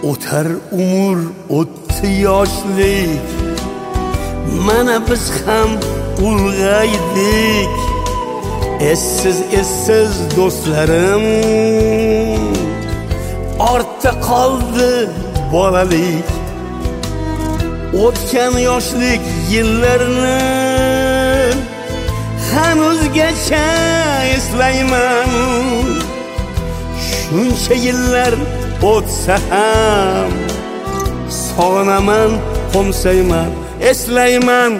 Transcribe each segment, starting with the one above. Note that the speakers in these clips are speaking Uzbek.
o'tar umr o'tdi yoshlik, mana biz ham ulg'aydik. Essiz do'stlarim, ortda qoldi bolalik. O'tgan yoshlik yillarni hanuzgacha eslayman. Shuncha yillar o'tsa ham sog'inaman, qo'msayman. Eslayman,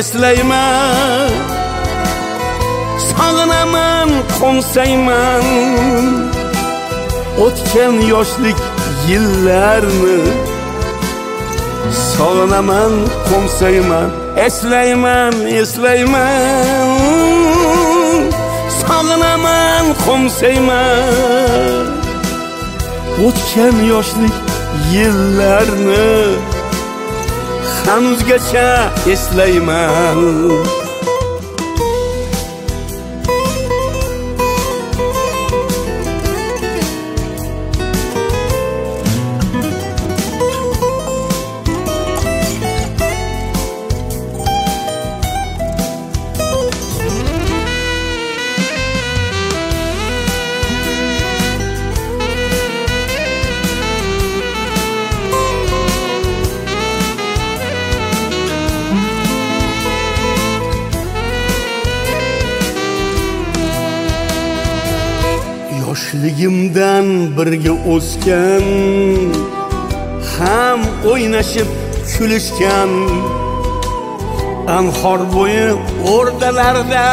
sog'inaman, qo'msayman. O'tgan yoshlik yillarni sog'inaman, qo'msayman. Eslayman, sog'inaman, qo'msayman. O'tgan yoshlik yillarni hanuzgacha eslayman. Yoshligimdan birga o'sgan, ham o'ynashib kulishgan, anhor bo'yi o'rdalarda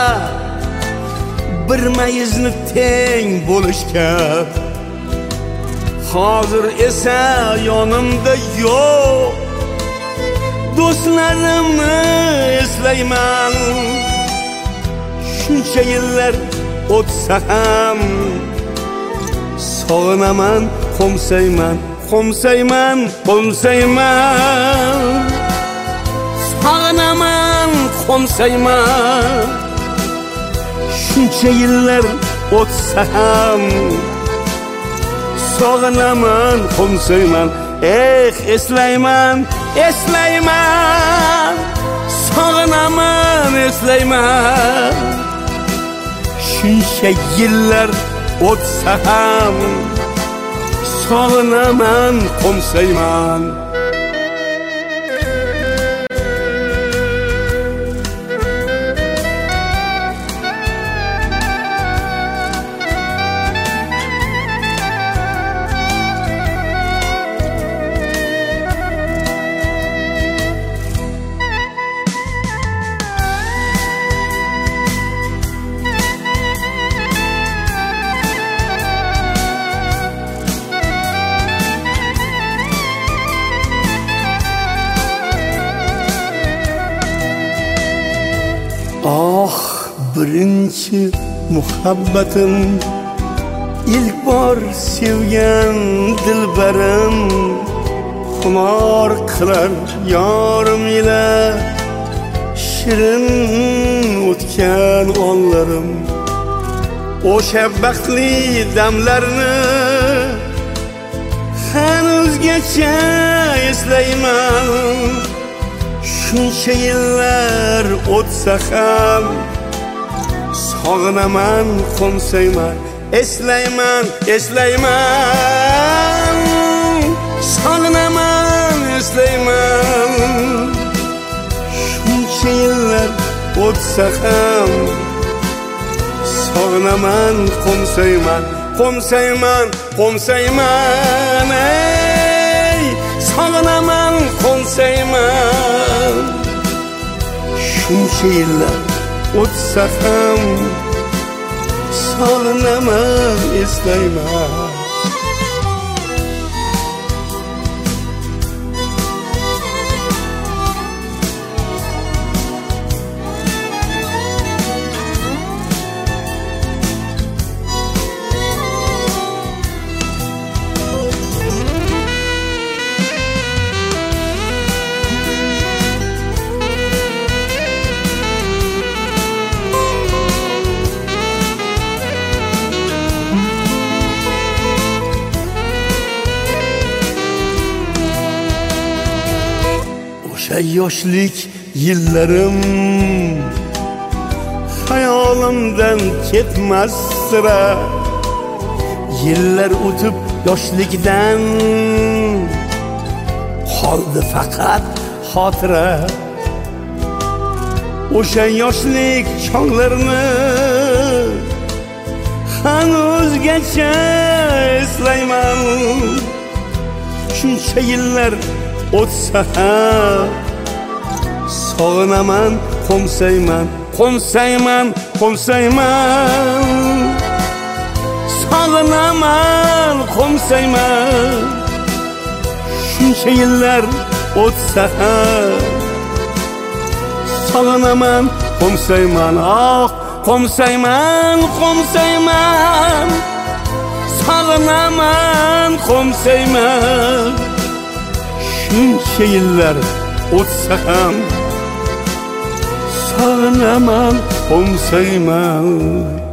bir mayizni teng bo'lishgan. Hozir esa yonimda yo'q, do'stlarimni eslayman. Shuncha yillar o'tsa ham sog'inaman, qo'msayman. Sog'inaman, qo'msayman. Shuncha yillar o'tsa ham sog'inaman, qo'msayman. Eslayman, sog'inaman, eslayman. Shuncha yillar o'tsa ham sog'inaman, qo'msayman. Oh, birinchi muhabbatim, ilk bor sevgan dilbarim, xumor qilar yorim ila shirin o'tgan onlarim. O'sha baxtli damlarni hanuzgacha eslayman. Shuncha yillar o'tsa ham sog'inaman, qo'msayman. Eslayman, sog'inaman, eslayman. Shuncha yillar o'tsa ham sog'inaman, qo'msayman. Sog'inaman, qo'msayman. Shuncha yillar o'tsa ham sog'inaman, eslayman. O'sha yoshlik yillarim hayolimdan ketmas sira. Yillar o'tib yoshlikdan qoldi faqat xotira. O'sha yoshlik chog'larini hanuzgacha eslayman. Shuncha yillar o'tsa ham sog'inaman, qo'msayman, qo'msayman, qo'msayman. Sog'inaman, qo'msayman. Shuncha yillar o'tsa ham sog'inaman, qo'msayman. Ah, qo'msayman, qo'msayman. Sog'inaman, qo'msayman. Shuncha yillar o'tsa ham sog'inaman, qo'msayman.